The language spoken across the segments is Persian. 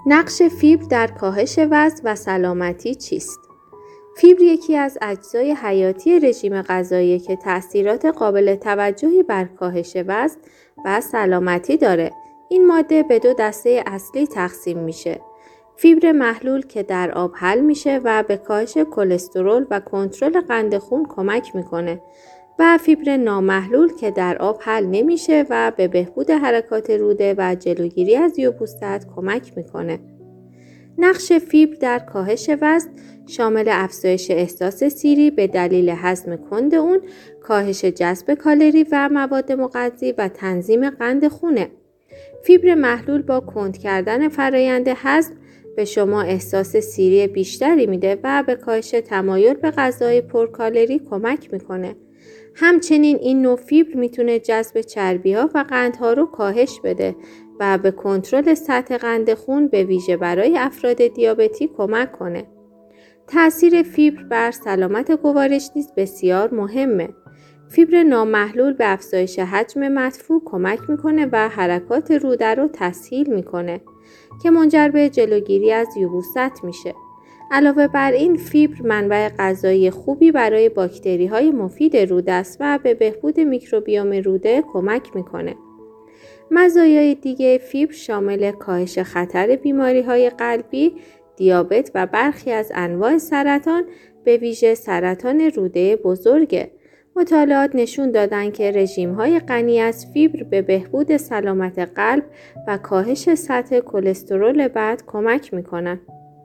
نقش فیبر در کاهش وزن و سلامتی چیست؟ فیبر یکی از اجزای حیاتی رژیم غذایی که تأثیرات قابل توجهی بر کاهش وزن و سلامتی داره. این ماده به دو دسته اصلی تقسیم میشه. فیبر محلول که در آب حل میشه و به کاهش کلسترول و کنترل قند خون کمک میکنه و فیبر نامحلول که در آب حل نمیشه و به بهبود حرکات روده و جلوگیری از یبوست کمک میکنه. نقش فیبر در کاهش وزن شامل افزایش احساس سیری به دلیل هضم کند اون، کاهش جذب کالری و مواد مغذی و تنظیم قند خونه. فیبر محلول با کند کردن فرایند هضم به شما احساس سیری بیشتری میده و به کاهش تمایل به غذای پرکالری کمک میکنه. همچنین این نوع فیبر میتونه جذب چربی‌ها و قندها رو کاهش بده و به کنترل سطح قند خون به ویژه برای افراد دیابتی کمک کنه. تأثیر فیبر بر سلامت گوارش نیز بسیار مهمه. فیبر نامحلول به افزایش حجم مدفوع کمک میکنه و حرکات روده رو تسهیل میکنه که منجر به جلوگیری از یبوست میشه. علاوه بر این فیبر منبع غذایی خوبی برای باکتری‌های مفید روده است و به بهبود میکروبیوم روده کمک میکنه. مزایای دیگه فیبر شامل کاهش خطر بیماری‌های قلبی، دیابت و برخی از انواع سرطان به ویژه سرطان روده بزرگه. مطالعات نشون دادن که رژیم‌های غنی از فیبر به بهبود سلامت قلب و کاهش سطح کلسترول بد کمک میکنن.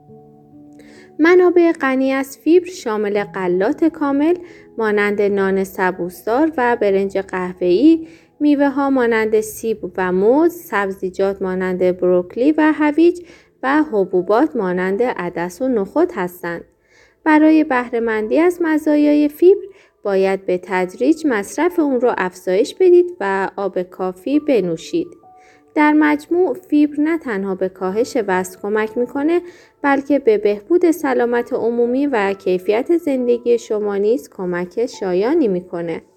منابع غنی از فیبر شامل غلات کامل مانند نان سبوسدار و برنج قهوه‌ای، میوه‌ها مانند سیب و موز، سبزیجات مانند بروکلی و هویج و حبوبات مانند عدس و نخود هستند. برای بهره‌مندی از مزایای فیبر باید به تدریج مصرف اون رو افزایش بدید و آب کافی بنوشید. در مجموع فیبر نه تنها به کاهش وزن کمک میکنه بلکه به بهبود سلامت عمومی و کیفیت زندگی شما نیز کمک شایانی میکنه.